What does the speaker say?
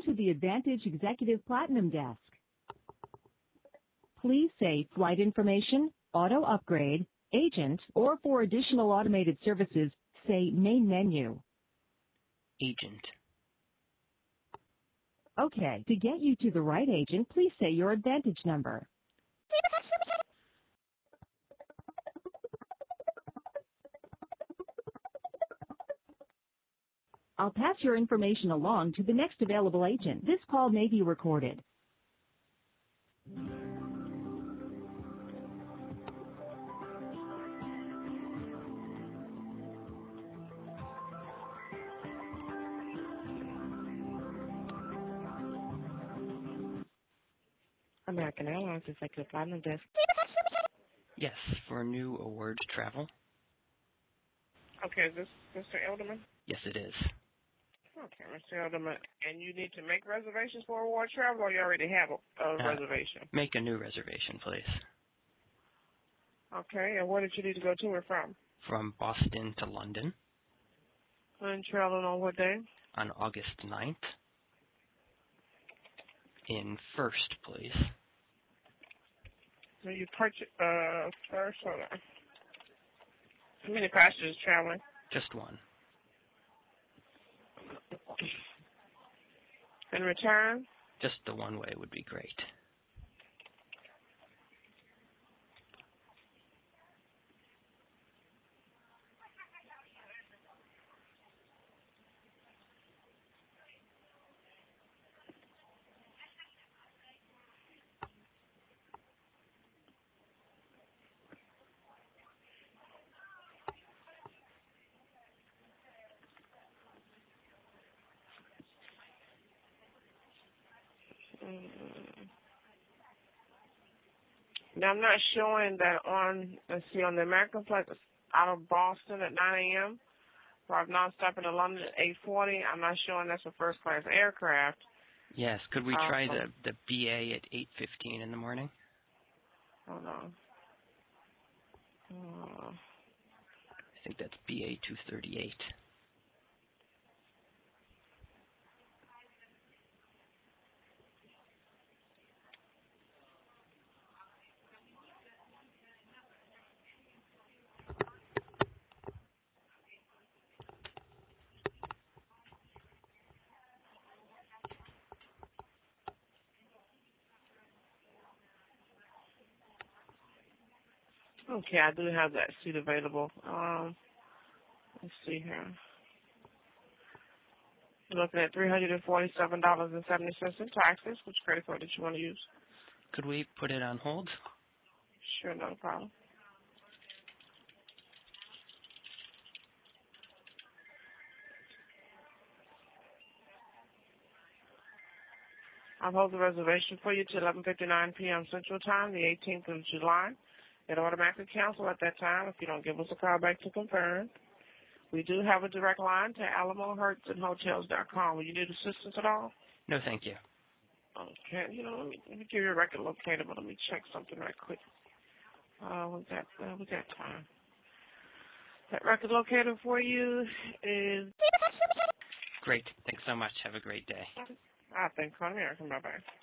to the Advantage Executive Platinum desk. Please say flight information, auto upgrade, agent, or for additional automated services, say main menu. Agent. Okay, to get you to the right agent, please say your Advantage number. I'll pass your information along to the next available agent. This call may be recorded. American Airlines Executive Platinum desk. Yes, for new award travel. Okay, is this Mr. Elderman? Yes, it is. Okay, Mr. Elderman. And you need to make reservations for award travel, or you already have a reservation? Make a new reservation, please. Okay, and where did you need to go to or from? From Boston to London. And traveling on what day? On August 9th. In first, please. So you purchase first. Hold on. How many passengers traveling? Just one. In return? Just the one way would be great. Now, I'm not showing that on, let's see, on the American flight out of Boston at 9 a.m. for non-stop into London at 8:40. I'm not showing that's a first-class aircraft. Yes, could we try the BA at 8:15 in the morning? Hold on. I think that's BA 238. Okay, I do have that seat available. Let's see here. You're looking at $347.70 in taxes. Which credit card did you want to use? Could we put it on hold? Sure, no problem. I'll hold the reservation for you till 11:59 p.m. Central Time, the 18th of July. It automatically cancel at that time if you don't give us a call back to confirm. We do have a direct line to AlamoHertzandHotels.com. Will you need assistance at all? No, thank you. Okay, let me give you a record locator, but let me check something right quick. We got time. That record locator for you is... Great. Thanks so much. Have a great day. Thanks, American. Bye-bye.